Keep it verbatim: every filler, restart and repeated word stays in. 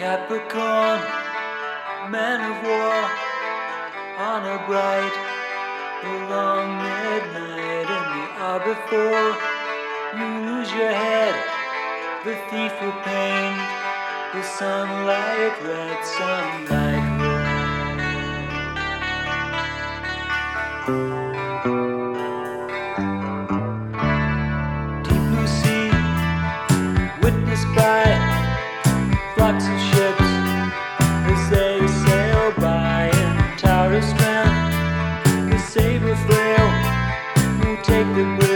Capricorn, man of war, on a bright, long midnight in the hour before you lose your head, the thief will paint the sunlight red, sunlight red. Deep blue sea, witnessed by flocks of ships as they sail by in tower of strength. The saber frail will take the